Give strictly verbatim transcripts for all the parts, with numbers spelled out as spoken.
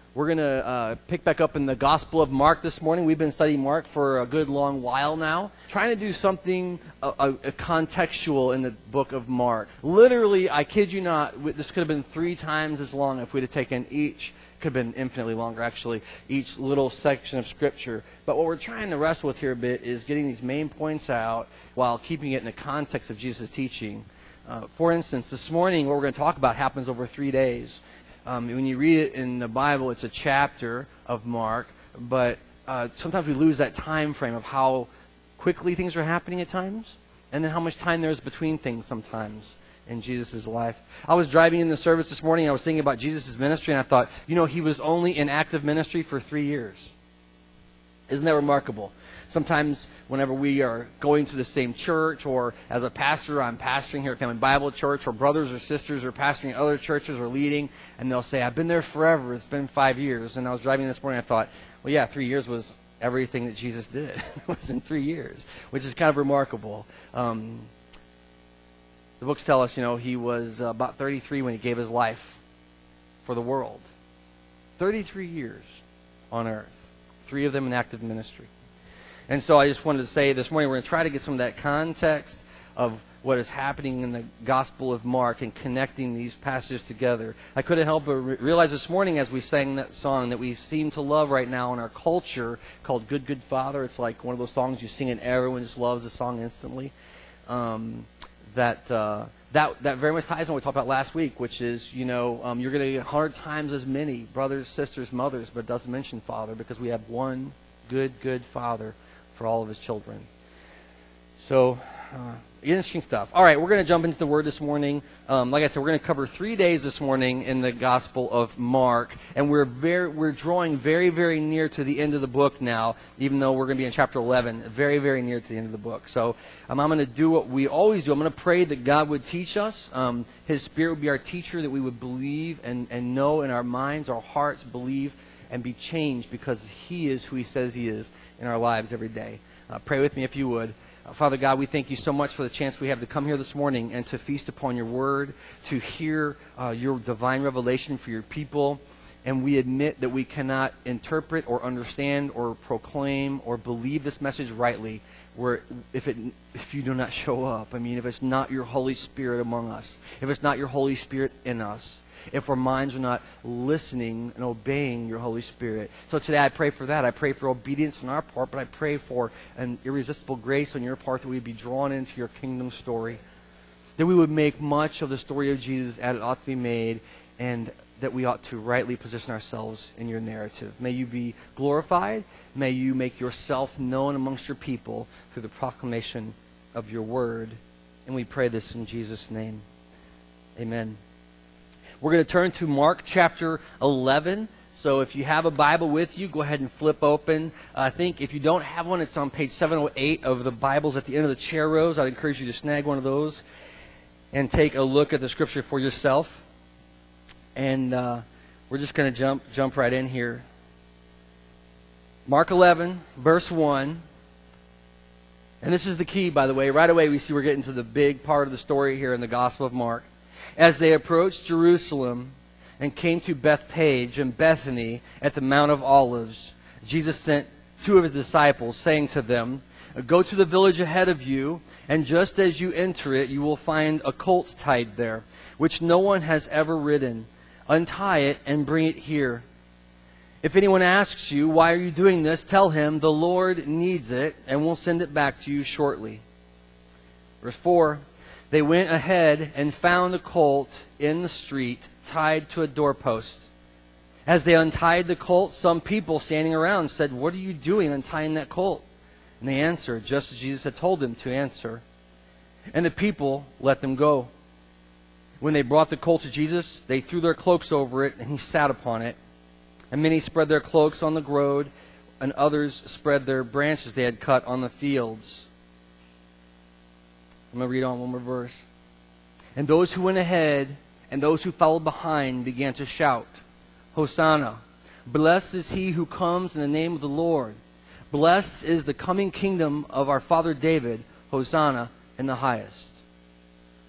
We're going to uh, pick back up in the Gospel of Mark this morning. We've been studying Mark for a good long while now, trying to do something uh, uh, contextual in the book of Mark. Literally, I kid you not, this could have been three times as long if we'd have taken each, could have been infinitely longer actually, each little section of Scripture. But what we're trying to wrestle with here a bit is getting these main points out while keeping it in the context of Jesus' teaching. Uh, for instance, this morning, what we're going to talk about happens over three days. Um, when you read it in the Bible, it's a chapter of Mark, but uh, sometimes we lose that time frame of how quickly things are happening at times, and then how much time there is between things sometimes in Jesus' life. I was driving in the service this morning, I was thinking about Jesus' ministry, and I thought, you know, he was only in active ministry for three years. Isn't that remarkable? Sometimes whenever we are going to the same church, or as a pastor, I'm pastoring here at Family Bible Church, or brothers or sisters are pastoring at other churches or leading, and they'll say, I've been there forever, it's been five years. And I was driving this morning, I thought, well, yeah, three years was everything that Jesus did. It was in three years, which is kind of remarkable. Um, the books tell us, you know, he was uh, about thirty-three when he gave his life for the world. thirty-three years on earth. Three of them in active ministry. And so I just wanted to say this morning, we're going to try to get some of that context of what is happening in the Gospel of Mark and connecting these passages together. I couldn't help but re- realize this morning as we sang that song that we seem to love right now in our culture called Good, Good Father. It's like one of those songs you sing and everyone just loves the song instantly. Um, that, uh, that, that very much ties on what we talked about last week, which is, you know, um, you're going to get a hundred times as many brothers, sisters, mothers, but it doesn't mention Father because we have one good, good Father for all of his children. So, uh, interesting stuff. All right, we're going to jump into the Word this morning. Um, like I said, we're going to cover three days this morning in the Gospel of Mark, and we're very, we're drawing very, very near to the end of the book now, even though we're going to be in chapter eleven, very, very near to the end of the book. So, um, I'm going to do what we always do. I'm going to pray that God would teach us. Um, His Spirit would be our teacher, that we would believe and, and know in our minds, our hearts, believe and be changed because He is who He says He is in our lives every day. Uh, pray with me if you would. Uh, Father God, we thank you so much for the chance we have to come here this morning and to feast upon your word, to hear uh, your divine revelation for your people. And we admit that we cannot interpret or understand or proclaim or believe this message rightly where if it if you do not show up. I mean, if it's not your Holy Spirit among us, if it's not your Holy Spirit in us, if our minds are not listening and obeying your Holy Spirit. So today I pray for that. I pray for obedience on our part, but I pray for an irresistible grace on your part that we'd be drawn into your kingdom story, that we would make much of the story of Jesus as it ought to be made, and that we ought to rightly position ourselves in your narrative. May you be glorified. May you make yourself known amongst your people through the proclamation of your word. And we pray this in Jesus' name. Amen. We're going to turn to Mark chapter eleven. So if you have a Bible with you, go ahead and flip open. Uh, I think if you don't have one, it's on page seven oh eight of the Bibles at the end of the chair rows. I'd encourage you to snag one of those and take a look at the Scripture for yourself. And uh, we're just going to jump jump right in here. Mark eleven, verse one. And this is the key, by the way. Right away we see we're getting to the big part of the story here in the Gospel of Mark. As they approached Jerusalem and came to Bethpage and Bethany at the Mount of Olives, Jesus sent two of his disciples, saying to them, "Go to the village ahead of you, and just as you enter it, you will find a colt tied there, which no one has ever ridden. Untie it and bring it here. If anyone asks you, 'Why are you doing this?' tell him, 'The Lord needs it, and we'll send it back to you shortly.'" Verse four. They went ahead and found the colt in the street, tied to a doorpost. As they untied the colt, some people standing around said, "What are you doing untying that colt?" And they answered, just as Jesus had told them to answer. And the people let them go. When they brought the colt to Jesus, they threw their cloaks over it, and he sat upon it. And many spread their cloaks on the road, and others spread their branches they had cut on the fields. I'm going to read on one more verse. And those who went ahead and those who followed behind began to shout, "Hosanna! Blessed is he who comes in the name of the Lord. Blessed is the coming kingdom of our father David. Hosanna in the highest."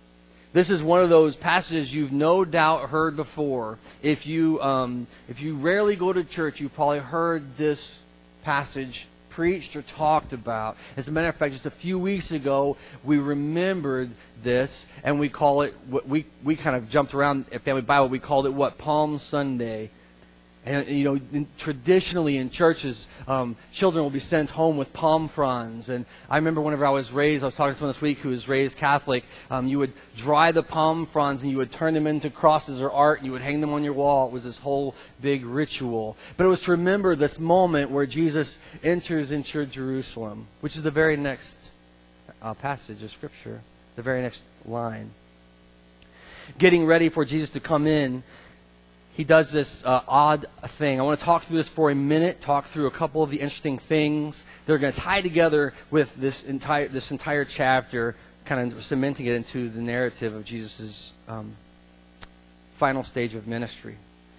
This is one of those passages you've no doubt heard before. If you um, if you rarely go to church, you've probably heard this passage preached or talked about. As a matter of fact, just a few weeks ago, we remembered this, and we call it, we we kind of jumped around at Family Bible, we called it what? Palm Sunday. And, you know, in, traditionally in churches, um, children will be sent home with palm fronds. And I remember whenever I was raised, I was talking to someone this week who was raised Catholic, um, you would dry the palm fronds and you would turn them into crosses or art and you would hang them on your wall. It was this whole big ritual. But it was to remember this moment where Jesus enters into Jerusalem, which is the very next uh, passage of Scripture, the very next line. Getting ready for Jesus to come in, he does this uh, odd thing. I want to talk through this for a minute, talk through a couple of the interesting things that are going to tie together with this entire this entire chapter, kind of cementing it into the narrative of Jesus' um, final stage of ministry.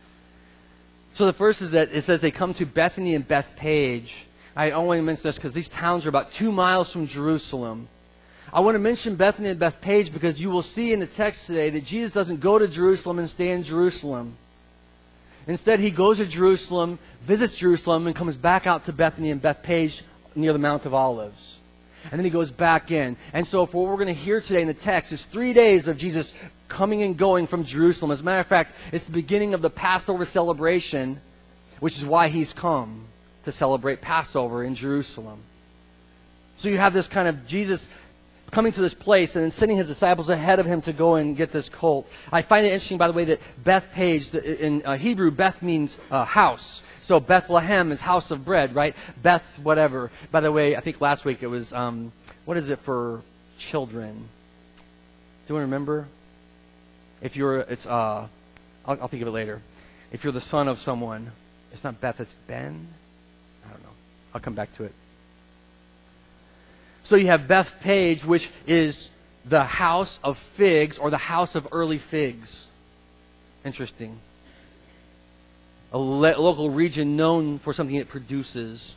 So the first is that it says they come to Bethany and Bethpage. I only mention this because these towns are about two miles from Jerusalem. I want to mention Bethany and Bethpage because you will see in the text today that Jesus doesn't go to Jerusalem and stay in Jerusalem. Instead, he goes to Jerusalem, visits Jerusalem, and comes back out to Bethany and Bethpage near the Mount of Olives. And then he goes back in. And so for what we're going to hear today in the text is three days of Jesus coming and going from Jerusalem. As a matter of fact, it's the beginning of the Passover celebration, which is why he's come to celebrate Passover in Jerusalem. So you have this kind of Jesus coming to this place and then sending his disciples ahead of him to go and get this colt. I find it interesting, by the way, that Bethpage, in uh, Hebrew, Beth means uh, house. So Bethlehem is house of bread, right? Beth whatever. By the way, I think last week it was, um, what is it for children? Do you remember? If you're, it's, uh, I'll, I'll think of it later. If you're the son of someone, it's not Beth, it's Ben? I don't know. I'll come back to it. So you have Bethpage, which is the house of figs or the house of early figs. Interesting. A le- local region known for something it produces.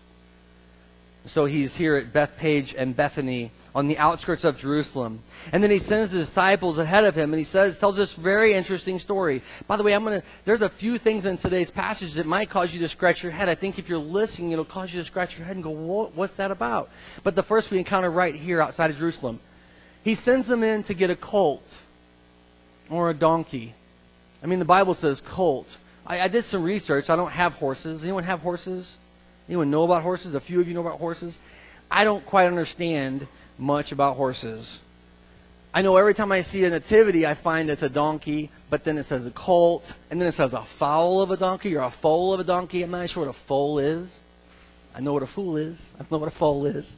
So he's here at Bethpage and Bethany on the outskirts of Jerusalem. And then he sends the disciples ahead of him and he says, tells this very interesting story. By the way, I'm going to, there's a few things in today's passage that might cause you to scratch your head. I think if you're listening, it'll cause you to scratch your head and go, what, what's that about? But the first we encounter right here outside of Jerusalem. He sends them in to get a colt or a donkey. I mean, the Bible says colt. I, I did some research. I don't have horses. Anyone have horses? Anyone know about horses? A few of you know about horses. I don't quite understand much about horses. I know every time I see a nativity, I find it's a donkey, but then it says a colt, and then it says a foal of a donkey or a foal of a donkey. I'm not sure what a foal is. I know what a fool is. I don't know what a foal is.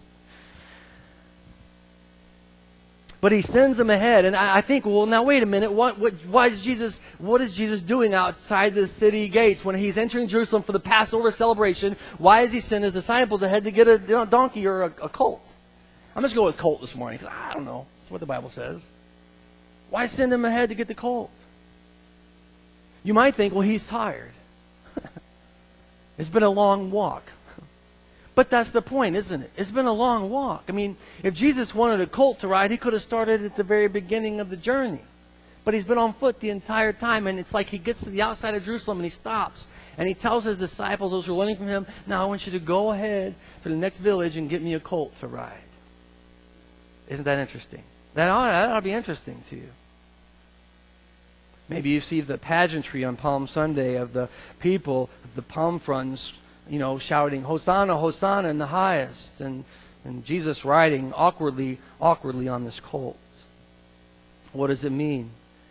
But he sends them ahead, and I, I think, well, now wait a minute. What, what, why is Jesus? What is Jesus doing outside the city gates when he's entering Jerusalem for the Passover celebration? Why does he send his disciples ahead to get a you know, donkey or a, a colt? I'm just going with colt this morning because I don't know. That's what the Bible says. Why send him ahead to get the colt? You might think, well, he's tired. It's been a long walk. But that's the point, isn't it? It's been a long walk. I mean, if Jesus wanted a colt to ride, he could have started at the very beginning of the journey. But he's been on foot the entire time, and it's like he gets to the outside of Jerusalem and he stops. And he tells his disciples, those who are learning from him, now I want you to go ahead to the next village and get me a colt to ride. Isn't that interesting? That ought, that ought to be interesting to you. Maybe you see the pageantry on Palm Sunday of the people, the palm fronds, you know, shouting, Hosanna, Hosanna in the highest. And, and Jesus riding awkwardly, awkwardly on this colt. What does it mean?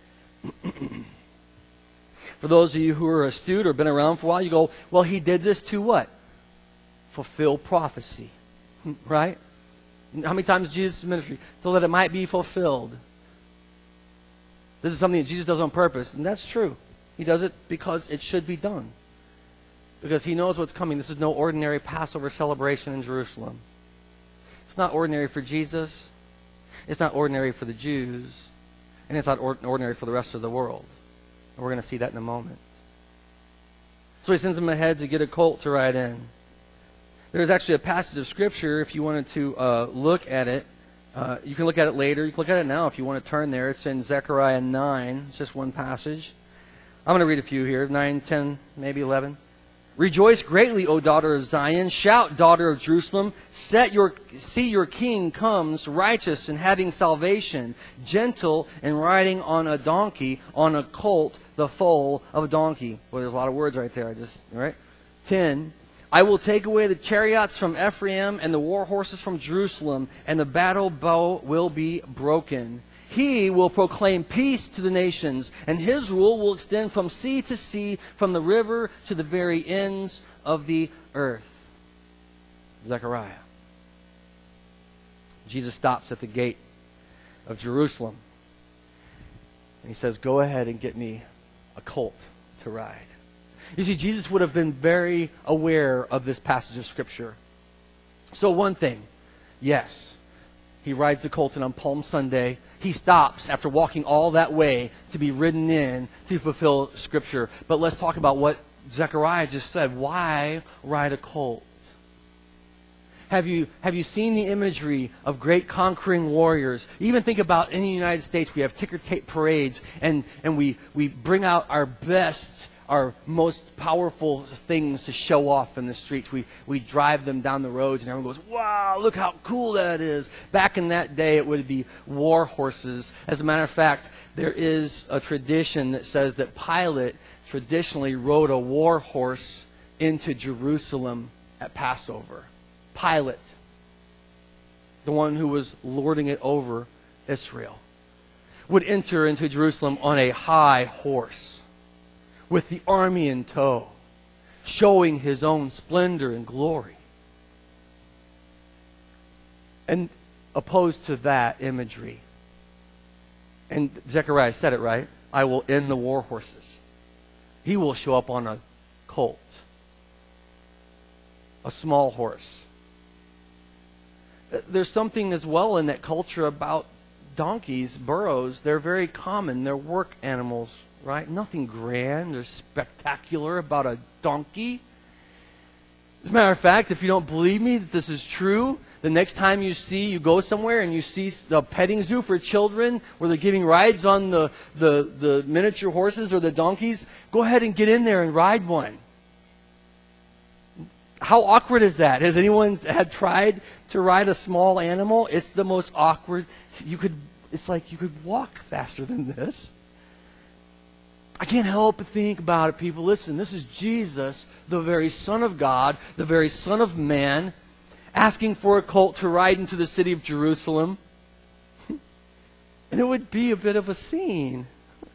For those of you who are astute or been around for a while, you go, well, he did this to what? Fulfill prophecy. Right? How many times Jesus' ministry? So that it might be fulfilled. This is something that Jesus does on purpose. And that's true. He does it because it should be done. Because he knows what's coming. This is no ordinary Passover celebration in Jerusalem. It's not ordinary for Jesus. It's not ordinary for the Jews. And it's not ordinary for the rest of the world. And we're going to see that in a moment. So he sends them ahead to get a colt to ride in. There's actually a passage of Scripture, if you wanted to uh, look at it, Uh, you can look at it later. You can look at it now if you want to turn there. It's in Zechariah nine. It's just one passage. I'm going to read a few here, nine, ten, maybe eleven. Rejoice greatly, O daughter of Zion. Shout, daughter of Jerusalem. Set your, see your king comes, righteous and having salvation, gentle and riding on a donkey, on a colt, the foal of a donkey. Well, there's a lot of words right there. I just, right? ten. I will take away the chariots from Ephraim and the war horses from Jerusalem, and the battle bow will be broken. He will proclaim peace to the nations, and his rule will extend from sea to sea, from the river to the very ends of the earth. Zechariah. Jesus stops at the gate of Jerusalem, and he says, go ahead and get me a colt to ride. You see, Jesus would have been very aware of this passage of Scripture. So one thing, yes, he rides the colt, and on Palm Sunday, he stops after walking all that way to be ridden in to fulfill Scripture. But let's talk about what Zechariah just said. Why ride a colt? Have you, have you seen the imagery of great conquering warriors? Even think about in the United States, we have ticker tape parades, and, and we, we bring out our best, our most powerful things to show off in the streets. We, we drive them down the roads and everyone goes, wow, look how cool that is. Back in that day, it would be war horses. As a matter of fact, there is a tradition that says that Pilate traditionally rode a war horse into Jerusalem at Passover. Pilate, the one who was lording it over Israel, would enter into Jerusalem on a high horse, with the army in tow, showing his own splendor and glory. And opposed to that imagery, and Zechariah said it right, I will end the war horses. He will show up on a colt, a small horse. There's something as well in that culture about donkeys, burros. They're very common. They're work animals. Right? Nothing grand or spectacular about a donkey. As a matter of fact, if you don't believe me that this is true, the next time you see, you go somewhere and you see a petting zoo for children where they're giving rides on the, the, the miniature horses or the donkeys, go ahead and get in there and ride one. How awkward is that? Has anyone had tried to ride a small animal? It's the most awkward. You could, it's like you could walk faster than this. I can't help but think about it, people. Listen, this is Jesus, the very Son of God, the very Son of Man, asking for a colt to ride into the city of Jerusalem. And it would be a bit of a scene.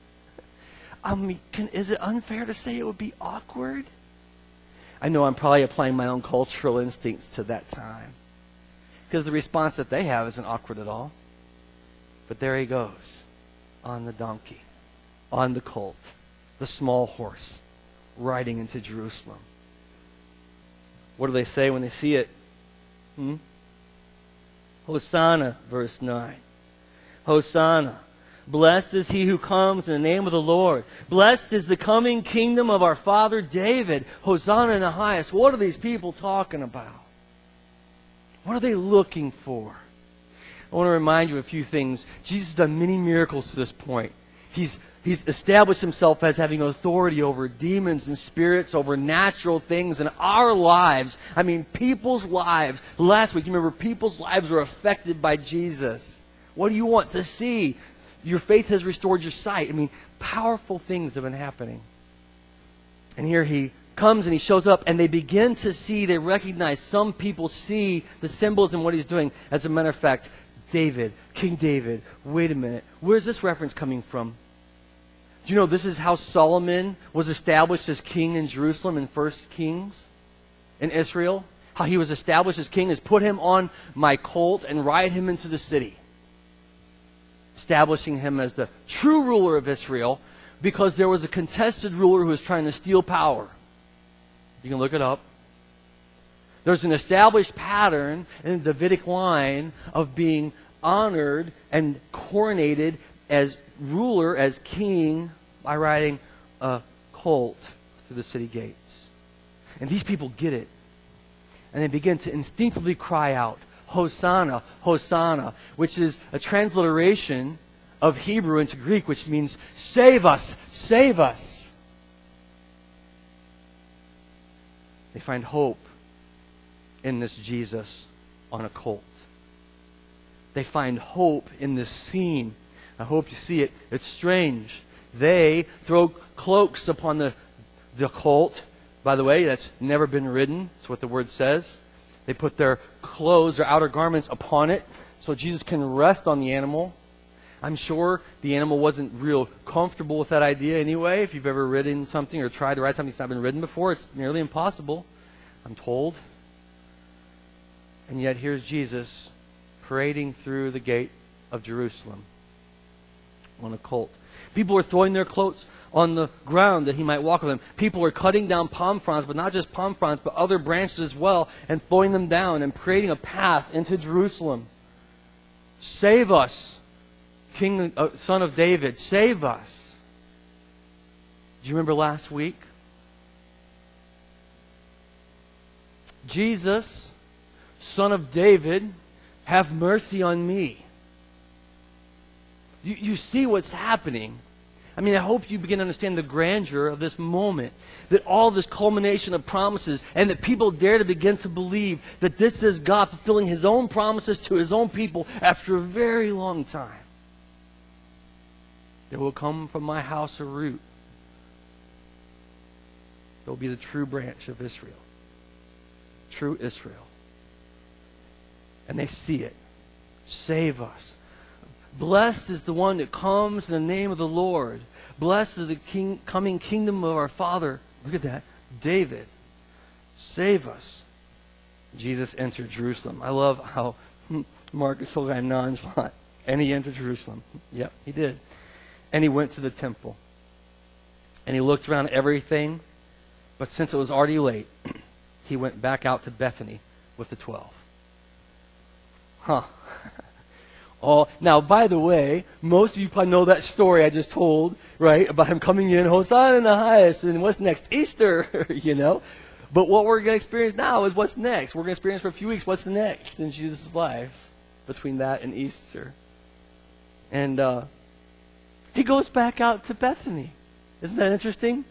I mean, can, is it unfair to say it would be awkward? I know I'm probably applying my own cultural instincts to that time, because the response that they have isn't awkward at all. But there he goes, on the donkey, on the colt, the small horse, riding into Jerusalem. What do they say when they see it? Hmm? Hosanna, verse nine. Hosanna. Blessed is he who comes in the name of the Lord. Blessed is the coming kingdom of our father David. Hosanna in the highest. What are these people talking about? What are they looking for? I want to remind you of a few things. Jesus has done many miracles to this point. He's, he's established himself as having authority over demons and spirits, over natural things in our lives. I mean, people's lives. Last week, you remember, people's lives were affected by Jesus. What do you want to see? Your faith has restored your sight. I mean, powerful things have been happening. And here he comes and he shows up, and they begin to see, they recognize, some people see the symbols in what he's doing. As a matter of fact, David, King David, wait a minute, where's this reference coming from? Do you know this is how Solomon was established as king in Jerusalem in First Kings in Israel? How he was established as king is put him on my colt and ride him into the city, establishing him as the true ruler of Israel, because there was a contested ruler who was trying to steal power. You can look it up. There's an established pattern in the Davidic line of being honored and coronated as ruler, as king, by riding a colt through the city gates. And these people get it. And they begin to instinctively cry out, Hosanna, Hosanna, which is a transliteration of Hebrew into Greek, which means save us, save us. They find hope in this Jesus on a colt. They find hope in this scene. I hope you see it. It's strange. They throw cloaks upon the, the colt. By the way, that's never been ridden. That's what the word says. They put their clothes, their outer garments upon it so Jesus can rest on the animal. I'm sure the animal wasn't real comfortable with that idea anyway. If you've ever ridden something or tried to ride something that's not been ridden before, it's nearly impossible, I'm told. And yet here's Jesus parading through the gate of Jerusalem on a colt. People are throwing their cloaks on the ground that he might walk with them. People are cutting down palm fronds, but not just palm fronds, but other branches as well, and throwing them down and creating a path into Jerusalem. Save us, King, uh, Son of David, save us. Do you remember last week? Jesus, Son of David, have mercy on me. You, you see what's happening. I mean, I hope you begin to understand the grandeur of this moment. That all this culmination of promises, and that people dare to begin to believe that this is God fulfilling His own promises to His own people after a very long time. There will come from my house a root. There will be the true branch of Israel. True Israel. And they see it. Save us. Blessed is the one that comes in the name of the Lord. Blessed is the king, coming kingdom of our Father. Look at that. David. Save us. Jesus entered Jerusalem. I love how Mark is so kind of nonchalant. And he entered Jerusalem. Yep, he did. And he went to the temple. And he looked around everything. But since it was already late, he went back out to Bethany with the twelve. Huh. Oh, now, by the way, most of you probably know that story I just told, right? About him coming in, Hosanna in the highest, and what's next? Easter, you know? But what we're going to experience now is what's next. We're going to experience for a few weeks what's next in Jesus' life between that and Easter. And uh, he goes back out to Bethany. Isn't that interesting?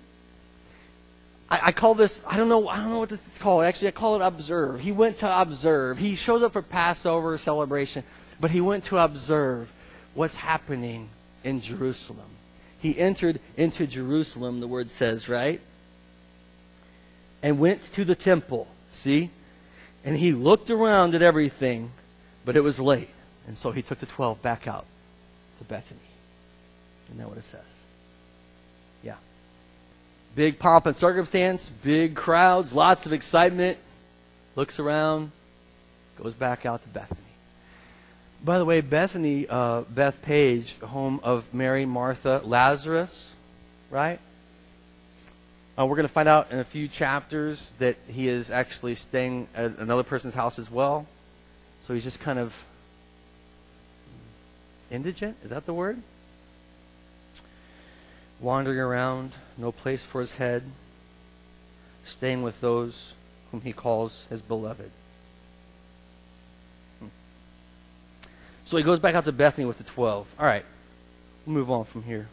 I, I call this, I don't know, I don't know what to call it. Actually, I call it observe. He went to observe. He showed up for Passover celebration. But he went to observe what's happening in Jerusalem. He entered into Jerusalem, the word says, right? And went to the temple, see? And he looked around at everything, but it was late. And so he took the twelve back out to Bethany. Isn't that what it says? Yeah. Big pomp and circumstance, big crowds, lots of excitement. Looks around, goes back out to Bethany. By the way, Bethany, uh, Bethpage, home of Mary, Martha, Lazarus, right? Uh, we're going to find out in a few chapters that he is actually staying at another person's house as well. So he's just kind of indigent, is that the word? Wandering around, no place for his head, staying with those whom he calls his beloved. So he goes back out to Bethany with the twelve. All right, we'll move on from here.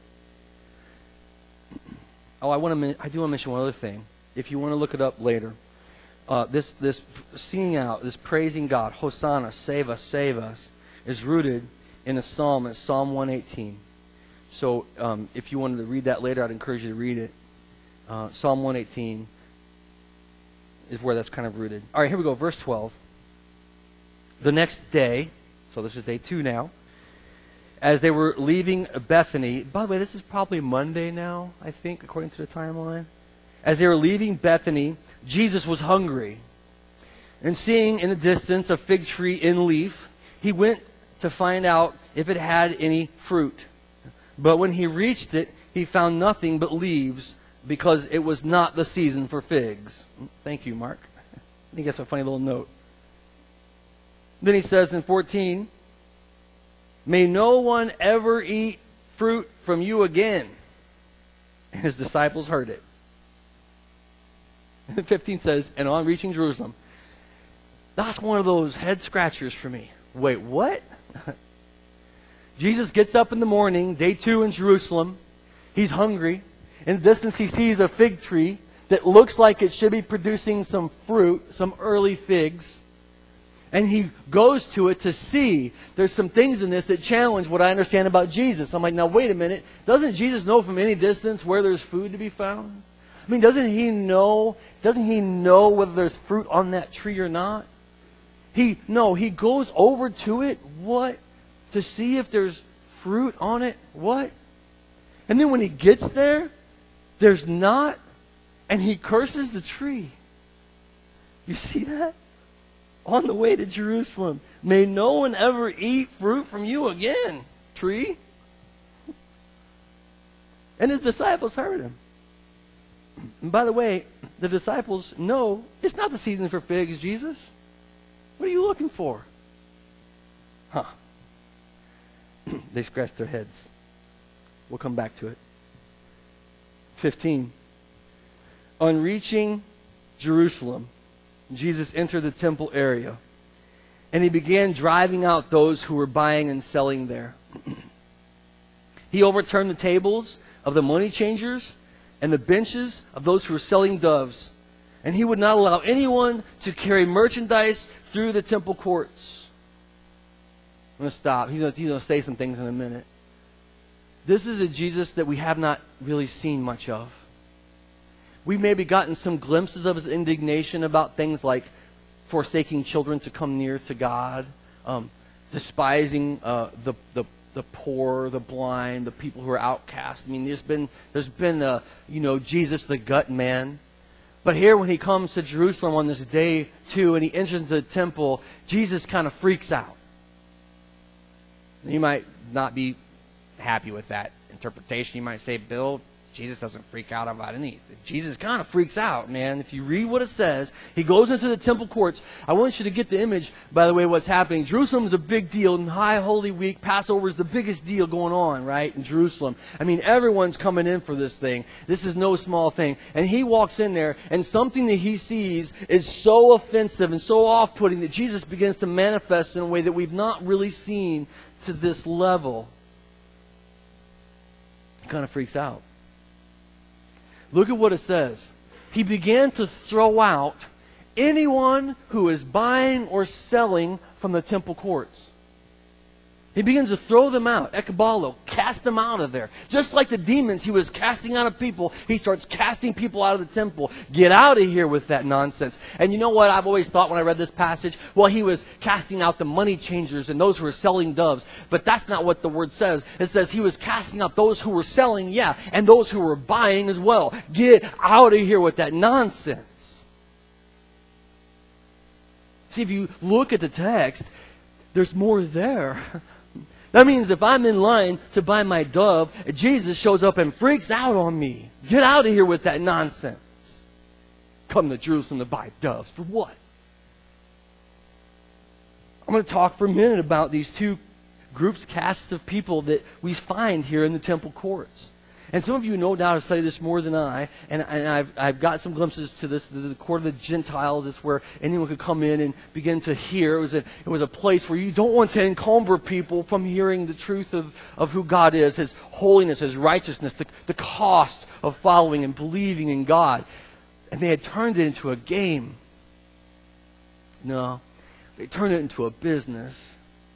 Oh, I want to. I do want to mention one other thing. If you want to look it up later, uh, this this singing out, this praising God, Hosanna, save us, save us, is rooted in a psalm. It's Psalm one eighteen. So um, if you wanted to read that later, I'd encourage you to read it. Uh, Psalm one eighteen is where that's kind of rooted. All right, here we go. Verse twelve. The next day. So this is day two now. As they were leaving Bethany, by the way, this is probably Monday now, I think, according to the timeline. As they were leaving Bethany, Jesus was hungry. And seeing in the distance a fig tree in leaf, he went to find out if it had any fruit. But when he reached it, he found nothing but leaves, because it was not the season for figs. Thank you, Mark. I think that's a funny little note. Then he says in fourteen, may no one ever eat fruit from you again. And his disciples heard it. And fifteen says, and on reaching Jerusalem, That's one of those head scratchers for me. Wait, what? Jesus gets up in the morning, day two in Jerusalem. He's hungry. In the distance, he sees a fig tree that looks like it should be producing some fruit, some early figs. And he goes to it to see. There's some things in this that challenge what I understand about Jesus. I'm like, now wait a minute. Doesn't Jesus know from any distance where there's food to be found? I mean, doesn't he know, doesn't he know whether there's fruit on that tree or not? He, no, he goes over to it, what? To see if there's fruit on it, what? And then when he gets there, there's not, and he curses the tree. You see that? On the way to Jerusalem. May no one ever eat fruit from you again, tree. And his disciples heard him. And by the way, the disciples know it's not the season for figs, Jesus. What are you looking for? Huh. They scratched their heads. We'll come back to it. fifteen. On reaching Jerusalem, Jesus entered the temple area, and he began driving out those who were buying and selling there. He overturned the tables of the money changers and the benches of those who were selling doves, and he would not allow anyone to carry merchandise through the temple courts. I'm going to stop. He's going to, he's going to say some things in a minute. This is a Jesus that we have not really seen much of. We've maybe gotten some glimpses of his indignation about things like forsaking children to come near to God, um, despising uh, the, the the poor, the blind, the people who are outcast. I mean, there's been there's been uh, you know Jesus the gut man. But here, when he comes to Jerusalem on this day two, and he enters into the temple, Jesus kind of freaks out. You might not be happy with that interpretation. You might say, Bill, Jesus doesn't freak out about anything. Jesus kind of freaks out, man. If you read what it says, he goes into the temple courts. I want you to get the image, by the way, what's happening. Jerusalem's a big deal. In High Holy Week, Passover is the biggest deal going on, right, in Jerusalem. I mean, everyone's coming in for this thing. This is no small thing. And he walks in there, and something that he sees is so offensive and so off-putting that Jesus begins to manifest in a way that we've not really seen to this level. He kind of freaks out. Look at what it says. He began to throw out anyone who is buying or selling from the temple courts. He begins to throw them out. Ekbalo, cast them out of there. Just like the demons he was casting out of people, he starts casting people out of the temple. Get out of here with that nonsense. And you know what I've always thought when I read this passage? Well, he was casting out the money changers and those who were selling doves. But that's not what the word says. It says he was casting out those who were selling, yeah, and those who were buying as well. Get out of here with that nonsense. See, if you look at the text, there's more there. That means if I'm in line to buy my dove, Jesus shows up and freaks out on me. Get out of here with that nonsense. Come to Jerusalem to buy doves. For what? I'm going to talk for a minute about these two groups, castes of people that we find here in the temple courts. And some of you no doubt have studied this more than I, and, and I've, I've got some glimpses to this. The, the court of the Gentiles is where anyone could come in and begin to hear. It was a, it was a place where you don't want to encumber people from hearing the truth of, of who God is, His holiness, His righteousness, the, the cost of following and believing in God. And they had turned it into a game. No, they turned it into a business.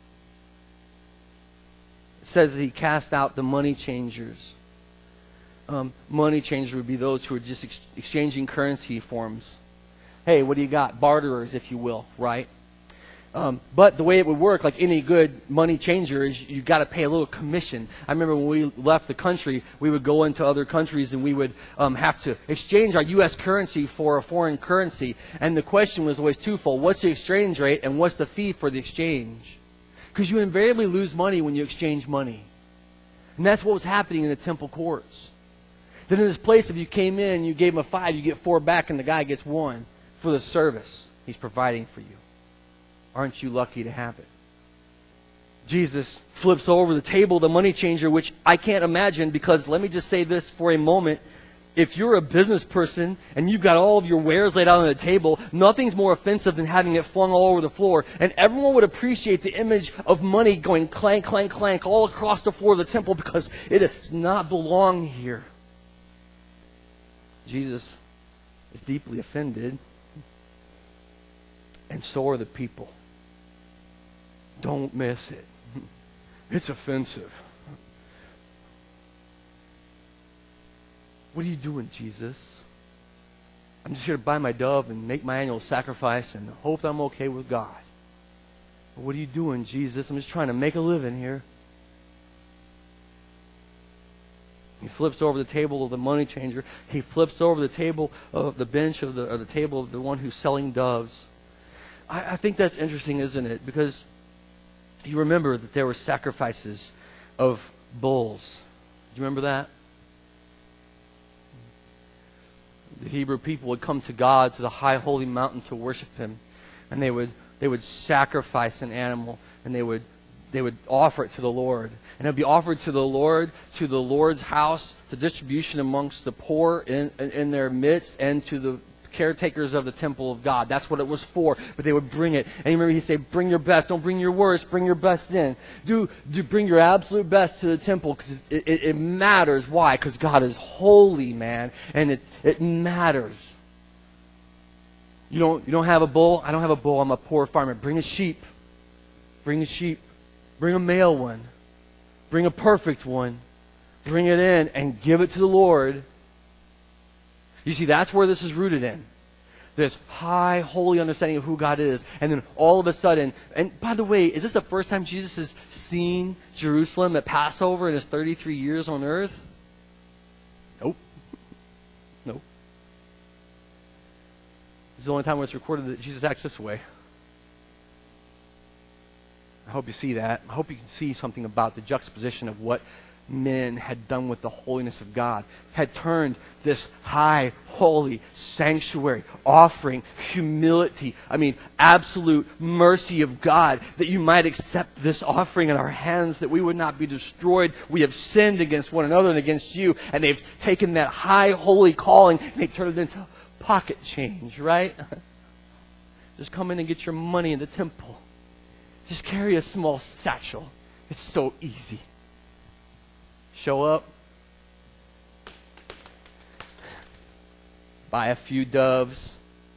It says that he cast out the money changers. Um, money changers would be those who are just ex- exchanging currency forms. Hey, what do you got? Barterers, if you will, right? Um, but the way it would work, like any good money changer, is you've got to pay a little commission. I remember when we left the country, we would go into other countries and we would um, have to exchange our U S currency for a foreign currency. And the question was always twofold. What's the exchange rate and what's the fee for the exchange? Because you invariably lose money when you exchange money. And that's what was happening in the temple courts. Then in this place, if you came in and you gave him a five, you get four back and the guy gets one for the service he's providing for you. Aren't you lucky to have it? Jesus flips over the table, the money changer, which I can't imagine because let me just say this for a moment. if you're a business person and you've got all of your wares laid out on the table, nothing's more offensive than having it flung all over the floor. And everyone would appreciate the image of money going clank, clank, clank all across the floor of the temple because it does not belong here. Jesus is deeply offended, and so are the people. Don't miss it. It's offensive. What are you doing, Jesus? I'm just here to buy my dove and make my annual sacrifice and hope that I'm okay with God. But what are you doing, Jesus? I'm just trying to make a living here. He flips over the table of the money changer. He flips over the table of the bench of the, or the table of the one who's selling doves. I, I think that's interesting, isn't it? Because you remember that there were sacrifices of bulls. Do you remember that? The Hebrew people would come to God, to the high holy mountain, to worship Him, and they would they would sacrifice an animal, and they would they would offer it to the Lord, and it would be offered to the Lord, to the Lord's house, to distribution amongst the poor in in, in their midst, and to the caretakers of the temple of God. That's what it was for. But they would bring it. And you remember he said, bring your best. Don't bring your worst. Bring your best in. Do, do bring your absolute best to the temple because it, it, it matters. Why? Because God is holy, man. And it, it matters. You don't, you don't have a bull? I don't have a bull. I'm a poor farmer. Bring a sheep. Bring a sheep. Bring a male one. Bring a perfect one. Bring it in and give it to the Lord. You see, that's where this is rooted in. This high, holy understanding of who God is. And then all of a sudden, and by the way, is this the first time Jesus has seen Jerusalem at Passover in his thirty-three years on earth? Nope. Nope. This is the only time where it's recorded that Jesus acts this way. I hope you see that. I hope you can see something about the juxtaposition of what men had done with the holiness of God, had turned this high, holy sanctuary, offering humility, I mean, absolute mercy of God, that you might accept this offering in our hands, that we would not be destroyed. We have sinned against one another and against you, and they've taken that high, holy calling, and they've turned it into pocket change, right? Just come in and get your money in the temple. Just carry a small satchel. It's so easy. Show up, buy a few doves,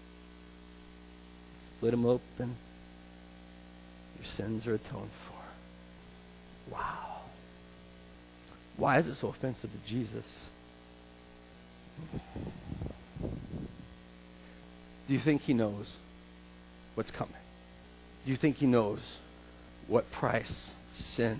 split them open, your sins are atoned for. Wow. Why is it so offensive to Jesus? Do you think he knows what's coming? Do you think he knows what price sin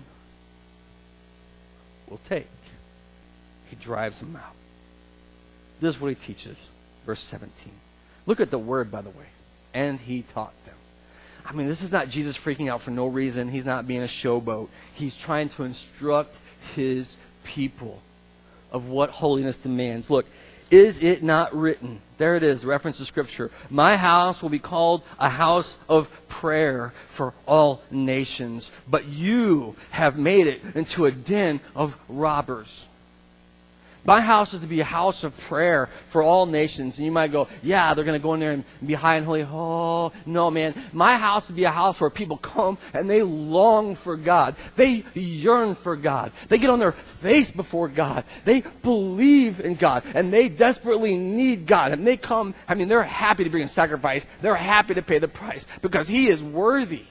will take? He drives them out. This is what he teaches. Verse seventeen. Look at the word, by the way. And he taught them. I mean, this is not Jesus freaking out for no reason. He's not being a showboat. He's trying to instruct his people of what holiness demands. Look, is it not written? There it is, reference to Scripture. My house will be called a house of prayer for all nations, but you have made it into a den of robbers. My house is to be a house of prayer for all nations. And you might go, yeah, they're going to go in there and be high and holy. Oh, no, man. My house is to be a house where people come and they long for God. They yearn for God. They get on their face before God. They believe in God. And they desperately need God. And they come, I mean, they're happy to bring a sacrifice. They're happy to pay the price because He is worthy.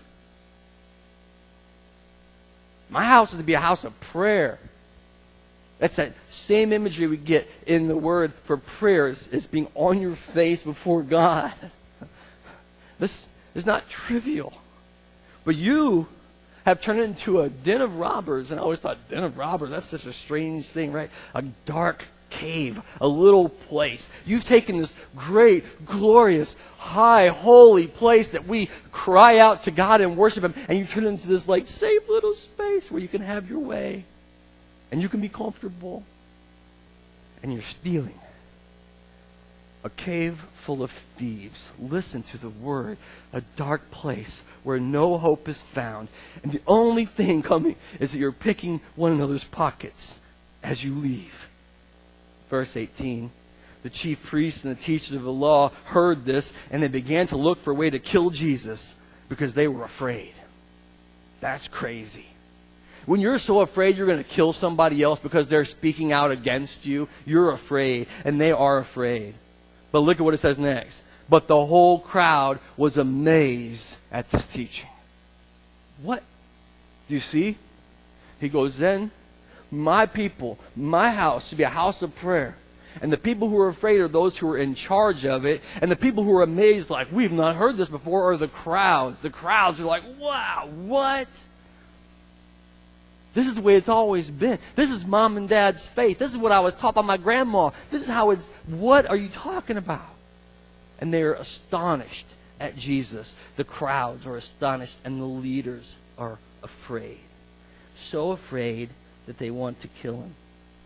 My house is to be a house of prayer. That's that same imagery we get in the word for prayer. It's, it's being on your face before God. This is not trivial. But you have turned it into a den of robbers. And I always thought, den of robbers, that's such a strange thing, right? A dark cave, a little place. You've taken this great, glorious, high, holy place that we cry out to God and worship Him, and you've turned it into this like safe little space where you can have your way. And you can be comfortable. And you're stealing. A cave full of thieves. Listen to the word. A dark place where no hope is found. And the only thing coming is that you're picking one another's pockets as you leave. Verse eighteen. The chief priests and the teachers of the law heard this, and they began to look for a way to kill Jesus because they were afraid. That's crazy. When you're so afraid you're going to kill somebody else because they're speaking out against you, you're afraid, and they are afraid. But look at what it says next. But the whole crowd was amazed at this teaching. What? Do you see? He goes, then my people, my house should be a house of prayer. And the people who are afraid are those who are in charge of it. And the people who are amazed, like, we've not heard this before, are the crowds. The crowds are like, wow, what? This is the way it's always been. This is mom and dad's faith. This is what I was taught by my grandma. This is how it's, what are you talking about? And they're astonished at Jesus. The crowds are astonished and the leaders are afraid. So afraid that they want to kill him.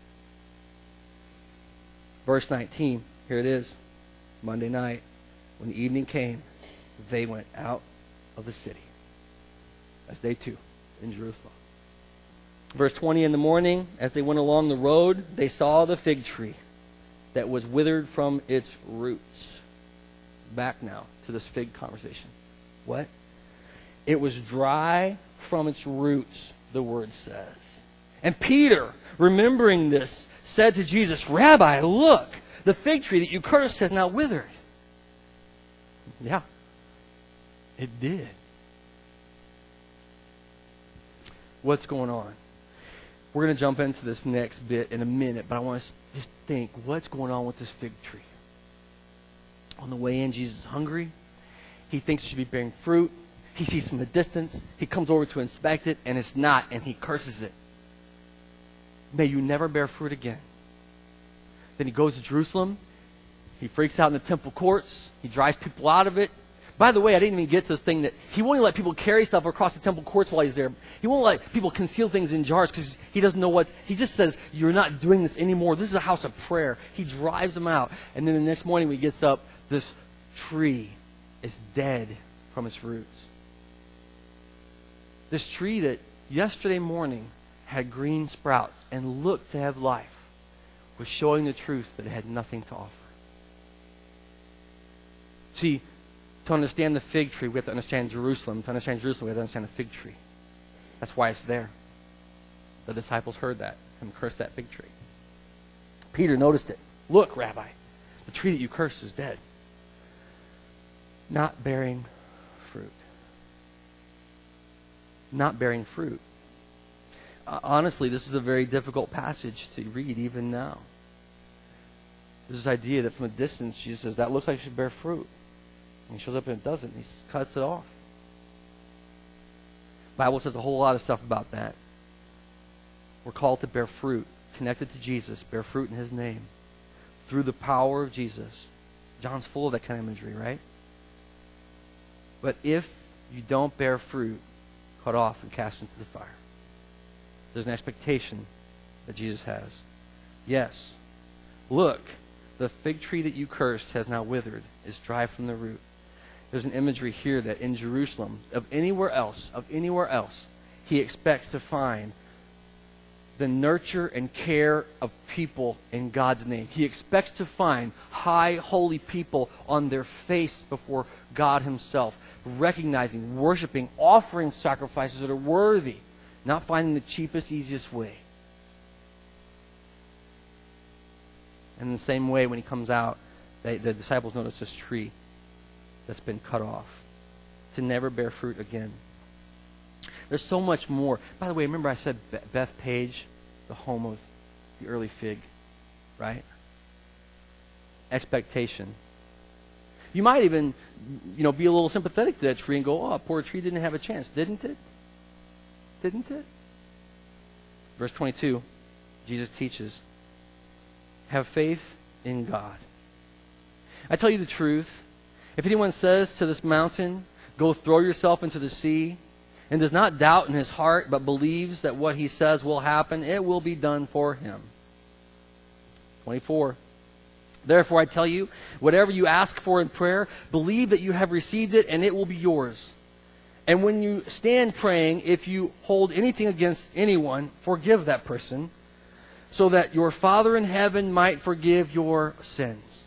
Verse nineteen, here it is. Monday night, when the evening came, they went out of the city. That's day two in Jerusalem. Verse twenty, in the morning, as they went along the road, they saw the fig tree that was withered from its roots. Back now to this fig conversation. What? It was dry from its roots, the word says. And Peter, remembering this, said to Jesus, Rabbi, look, the fig tree that you cursed has now withered. Yeah, it did. What's going on? We're going to jump into this next bit in a minute, but I want to just think, what's going on with this fig tree? On the way in, Jesus is hungry. He thinks it should be bearing fruit. He sees from a distance. He comes over to inspect it, and it's not, and he curses it. May you never bear fruit again. Then he goes to Jerusalem. He freaks out in the temple courts. He drives people out of it. By the way, I didn't even get to this thing that he won't even let people carry stuff across the temple courts while he's there. He won't let people conceal things in jars because he doesn't know what's... He just says, you're not doing this anymore. This is a house of prayer. He drives them out. And then the next morning when he gets up, this tree is dead from its roots. This tree that yesterday morning had green sprouts and looked to have life was showing the truth that it had nothing to offer. See, to understand the fig tree, we have to understand Jerusalem. To understand Jerusalem, we have to understand the fig tree. That's why it's there. The disciples heard that and cursed that fig tree. Peter noticed it. Look, Rabbi, the tree that you cursed is dead. Not bearing fruit. Not bearing fruit. Uh, honestly, this is a very difficult passage to read even now. There's this idea that from a distance, Jesus says, that looks like it should bear fruit. And he shows up and it doesn't. He cuts it off. The Bible says a whole lot of stuff about that. We're called to bear fruit, connected to Jesus, bear fruit in his name, through the power of Jesus. John's full of that kind of imagery, right? But if you don't bear fruit, cut off and cast into the fire. There's an expectation that Jesus has. Yes, look, the fig tree that you cursed has now withered, is dry from the root. There's an imagery here that in Jerusalem, of anywhere else, of anywhere else, he expects to find the nurture and care of people in God's name. He expects to find high, holy people on their face before God himself, recognizing, worshiping, offering sacrifices that are worthy, not finding the cheapest, easiest way. And in the same way, when he comes out, they, the disciples notice this tree that's been cut off to never bear fruit again. There's so much more. By the way, remember I said Bethpage, the home of the early fig, right? Expectation. You might even, you know, be a little sympathetic to that tree and go, oh, poor tree didn't have a chance. Didn't it? Didn't it? Verse twenty-two, Jesus teaches, have faith in God. I tell you the truth, if anyone says to this mountain, go throw yourself into the sea, and does not doubt in his heart, but believes that what he says will happen, it will be done for him. twenty-four. Therefore I tell you, whatever you ask for in prayer, believe that you have received it, and it will be yours. And when you stand praying, if you hold anything against anyone, forgive that person. so that your Father in heaven might forgive your sins.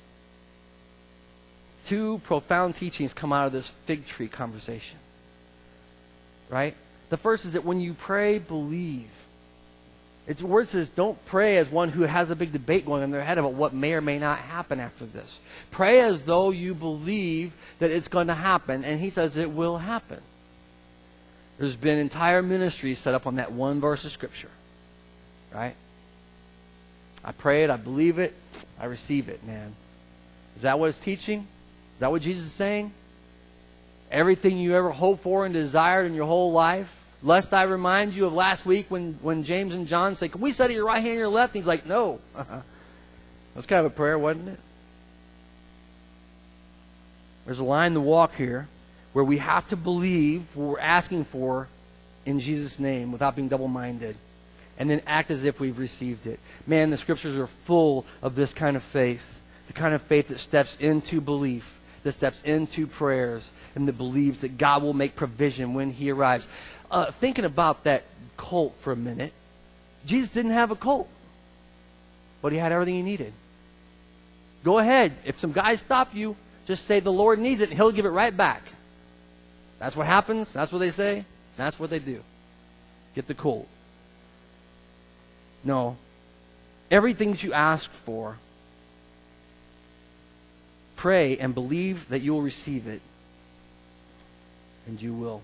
Two profound teachings come out of this fig tree conversation. Right? The first is that when you pray, believe. It's the word says, don't pray as one who has a big debate going on in their head about what may or may not happen after this. Pray as though you believe that it's going to happen, and he says it will happen. There's been entire ministries set up on that one verse of Scripture. Right? I pray it, I believe it, I receive it, man. Is that what it's teaching? Is that what Jesus is saying? Everything you ever hoped for and desired in your whole life? Lest I remind you of last week when, when James and John say, can we sit at your right hand or your left? And he's like, no. That's kind of a prayer, wasn't it? There's a line to walk here where we have to believe what we're asking for in Jesus' name without being double-minded. And then act as if we've received it. Man, the Scriptures are full of this kind of faith. The kind of faith that steps into belief, that steps into prayers, and that believes that God will make provision when He arrives. Uh, thinking about that colt for a minute, Jesus didn't have a colt, but He had everything He needed. Go ahead. If some guys stop you, just say the Lord needs it, and He'll give it right back. That's what happens. That's what they say. That's what they do. Get the colt. No. Everything that you ask for, pray and believe that you will receive it, and you will.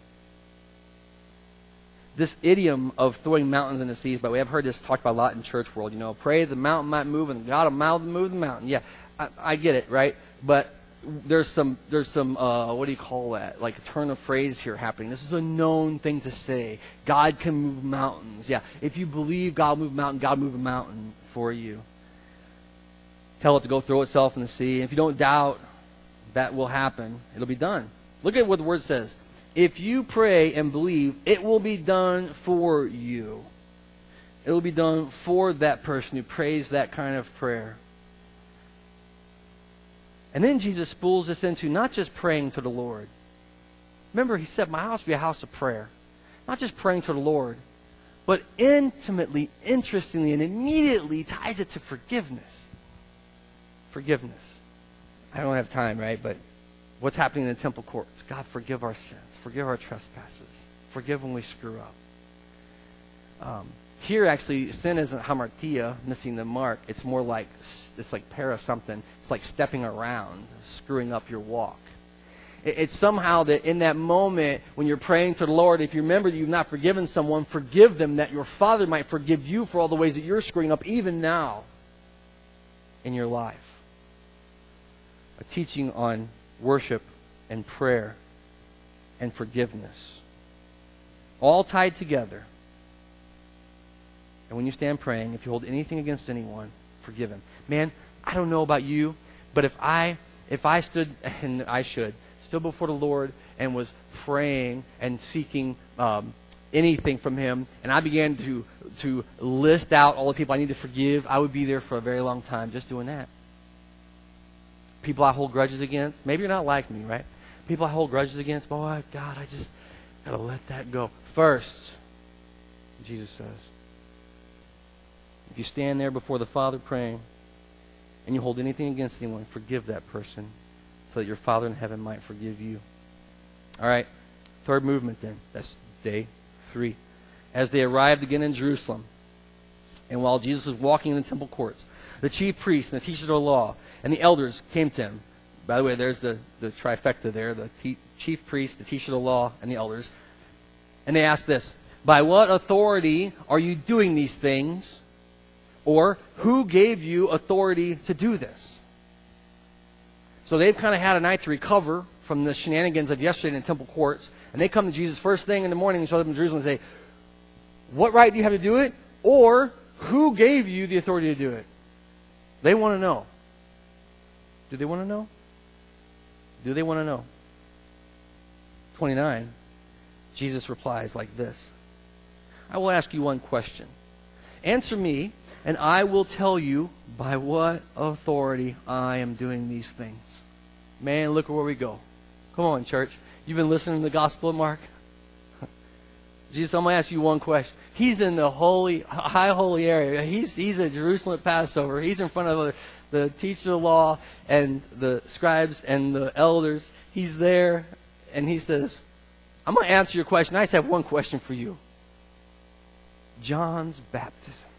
This idiom of throwing mountains into seas, but we have heard this talked about a lot in church world. You know, pray the mountain might move, and God will move the mountain. Yeah, I, I get it, right? But there's some, there's some, uh, what do you call that? Like a turn of phrase here happening. This is a known thing to say. God can move mountains. Yeah, if you believe God will move a mountain, God will move a mountain for you. Tell it to go throw itself in the sea. If you don't doubt that will happen, it'll be done. Look at what the word says. If you pray and believe, it will be done for you. It will be done for that person who prays that kind of prayer. And then Jesus spools this into not just praying to the Lord. Remember, He said, my house will be a house of prayer. Not just praying to the Lord, but intimately, interestingly, and immediately ties it to forgiveness. Forgiveness. I don't have time, right? But what's happening in the temple courts? God, forgive our sins. Forgive our trespasses. Forgive when we screw up. Um, here, actually, sin isn't hamartia, missing the mark. It's more like, it's like para something. It's like stepping around, screwing up your walk. It, it's somehow that in that moment, when you're praying to the Lord, if you remember that you've not forgiven someone, forgive them, that your Father might forgive you for all the ways that you're screwing up even now in your life. A teaching on worship and prayer and forgiveness. All tied together. And when you stand praying, if you hold anything against anyone, forgive him. Man, I don't know about you, but if I if I stood, and I should, stood before the Lord and was praying and seeking um, anything from Him, and I began to to list out all the people I need to forgive, I would be there for a very long time just doing that. People I hold grudges against, maybe you're not like me, right? People I hold grudges against, boy, God, I just got to let that go. First, Jesus says, if you stand there before the Father praying and you hold anything against anyone, forgive that person so that your Father in heaven might forgive you. All right, third movement then. That's day three. As they arrived again in Jerusalem, and while Jesus was walking in the temple courts, the chief priests and the teachers of the law and the elders came to him. By the way, there's the, the trifecta there, the te- chief priests, the teachers of the law, and the elders. And they asked this, by what authority are you doing these things? Or who gave you authority to do this? So they've kind of had a night to recover from the shenanigans of yesterday in the temple courts. And they come to Jesus first thing in the morning and show up in Jerusalem and say, what right do you have to do it? Or who gave you the authority to do it? They want to know. Do they want to know? Do they want to know? twenty-nine, Jesus replies like this. I will ask you one question. Answer me, and I will tell you by what authority I am doing these things. Man, look at where we go. Come on, church. You've been listening to the Gospel of Mark? Jesus, I'm going to ask you one question. He's in the holy, high holy area. He's, he's at Jerusalem at Passover. He's in front of the, the teacher of the law and the scribes and the elders. He's there, and he says, I'm going to answer your question. I just have one question for you. John's baptism.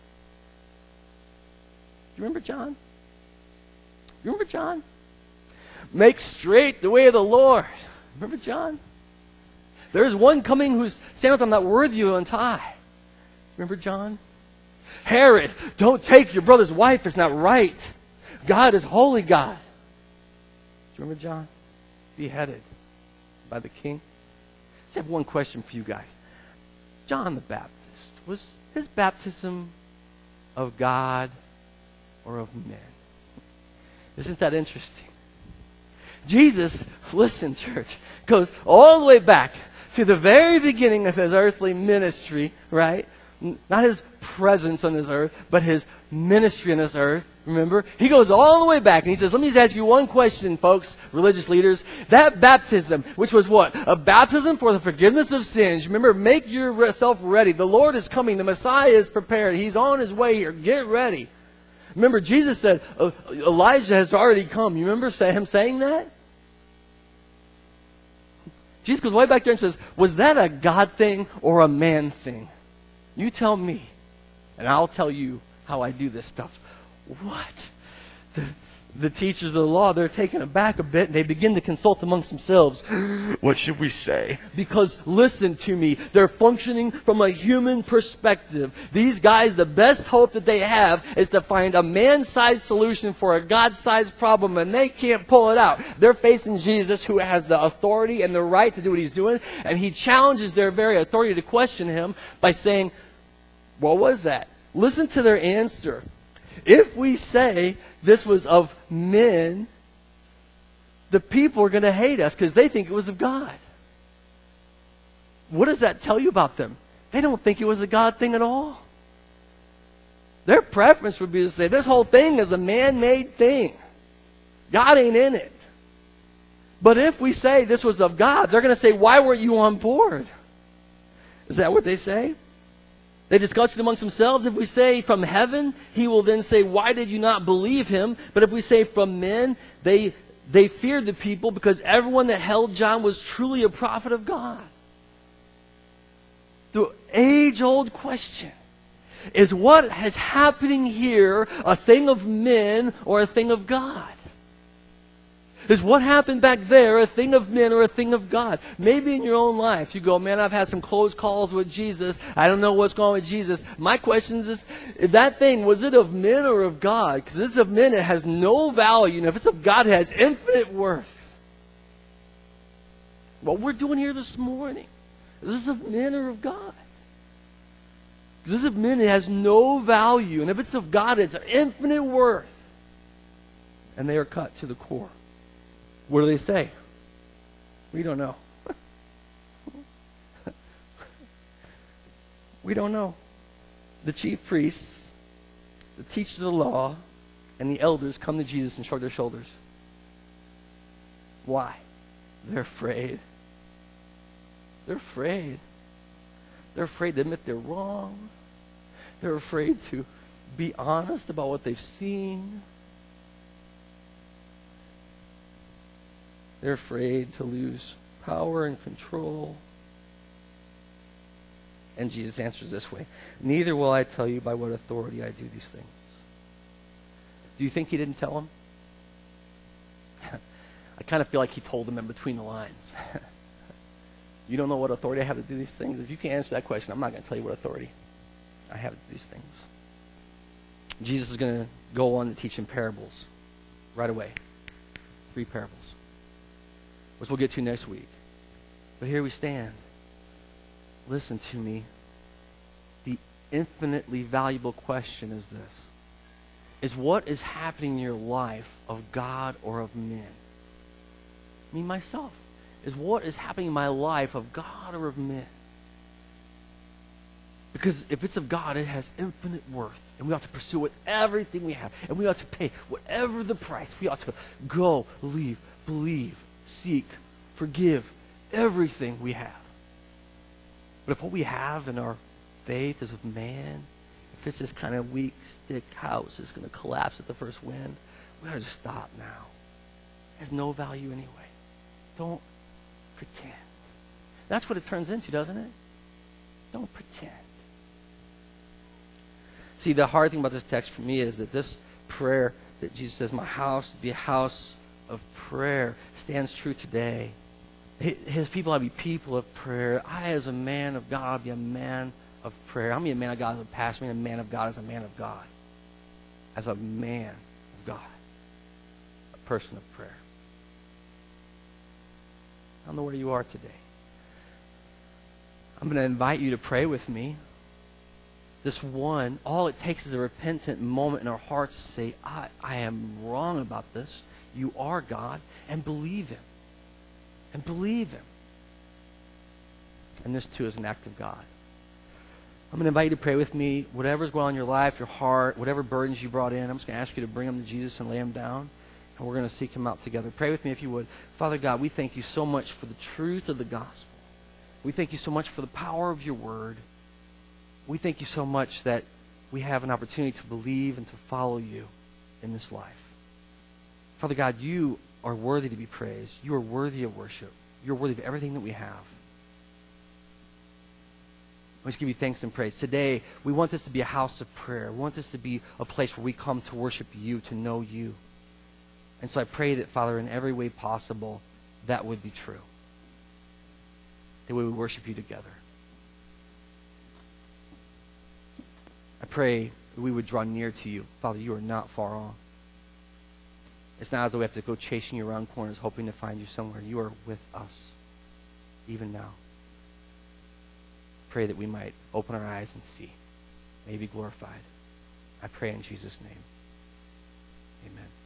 You remember John? You remember John? Make straight the way of the Lord. Remember John? There's one coming whose sandals I'm not worthy to untie. Remember John? Herod, don't take your brother's wife. It's not right. God is holy God. Do you remember John? Beheaded by the king. I just have one question for you guys. John the Baptist, was his baptism of God or of men? Isn't that interesting? Jesus, listen, church, goes all the way back to the very beginning of his earthly ministry, right? Not his presence on this earth, but his ministry on this earth. Remember? He goes all the way back and he says, let me just ask you one question, folks, religious leaders. That baptism, which was what? A baptism for the forgiveness of sins. Remember, make yourself ready. The Lord is coming. The Messiah is prepared. He's on his way here. Get ready. Remember, Jesus said, Elijah has already come. You remember him saying that? Jesus goes way back there and says, was that a God thing or a man thing? You tell me, and I'll tell you how I do this stuff. What? The, the teachers of the law, they're taken aback a bit, and they begin to consult amongst themselves. What should we say? Because, listen to me, they're functioning from a human perspective. These guys, the best hope that they have is to find a man-sized solution for a God-sized problem, and they can't pull it out. They're facing Jesus, who has the authority and the right to do what he's doing, and he challenges their very authority to question him by saying, what was that? Listen to their answer. If we say this was of men, the people are going to hate us because they think it was of God. What does that tell you about them? They don't think it was a God thing at all. Their preference would be to say, this whole thing is a man-made thing. God ain't in it. But if we say this was of God, they're going to say, why weren't you on board? Is that what they say? They discuss it amongst themselves. If we say from heaven, he will then say, why did you not believe him? But if we say from men, they, they feared the people because everyone that held John was truly a prophet of God. The age-old question is, what is happening here a thing of men or a thing of God? Is what happened back there a thing of men or a thing of God? Maybe in your own life you go, man, I've had some close calls with Jesus. I don't know what's going on with Jesus. My question is, that thing, was it of men or of God? Because if it's of men, it has no value. And if it's of God, it has infinite worth. What we're doing here this morning, is this of men or of God? Because if it's of men, it has no value. And if it's of God, it's infinite worth. And they are cut to the core. What do they say? We don't know. We don't know. The chief priests, the teachers of the law, and the elders come to Jesus and shrug their shoulders. Why? They're afraid. They're afraid. They're afraid to admit they're wrong. They're afraid to be honest about what they've seen. They're afraid to lose power and control. And Jesus answers this way. Neither will I tell you by what authority I do these things. Do you think he didn't tell them? I kind of feel like he told them in between the lines. You don't know what authority I have to do these things? If you can't answer that question, I'm not going to tell you what authority I have to do these things. Jesus is going to go on to teach in parables right away. Three parables, which we'll get to next week. But here we stand. Listen to me. The infinitely valuable question is this. Is what is happening in your life of God or of men? Me, myself. Is what is happening in my life of God or of men? Because if it's of God, it has infinite worth. And we ought to pursue it everything we have. And we ought to pay whatever the price. We ought to go, leave, believe, seek, forgive everything we have. But if what we have in our faith is of man, if it's this kind of weak stick house that's going to collapse at the first wind, we got to just stop now. It has no value anyway. Don't pretend. That's what it turns into, doesn't it? Don't pretend. See, the hard thing about this text for me is that this prayer that Jesus says, my house be a house of prayer, stands true today. His people ought to be people of prayer. I, as a man of God, ought to be a man of prayer. I'm a man of God as a pastor. I'm a man of God as a man of God. As a man of God. A person of prayer. I don't know where you are today. I'm going to invite you to pray with me. This one, all it takes is a repentant moment in our hearts to say, I, I am wrong about this. You are God. And believe Him. And believe Him. And this too is an act of God. I'm going to invite you to pray with me. Whatever's going on in your life, your heart, whatever burdens you brought in, I'm just going to ask you to bring them to Jesus and lay them down. And we're going to seek Him out together. Pray with me if you would. Father God, we thank you so much for the truth of the gospel. We thank you so much for the power of your word. We thank you so much that we have an opportunity to believe and to follow you in this life. Father God, you are worthy to be praised. You are worthy of worship. You're worthy of everything that we have. We just give you thanks and praise. Today, we want this to be a house of prayer. We want this to be a place where we come to worship you, to know you. And so I pray that, Father, in every way possible, that would be true. That we would worship you together. I pray that we would draw near to you. Father, you are not far off. It's not as though we have to go chasing you around corners hoping to find you somewhere. You are with us, even now. Pray that we might open our eyes and see. May you be glorified. I pray in Jesus' name. Amen.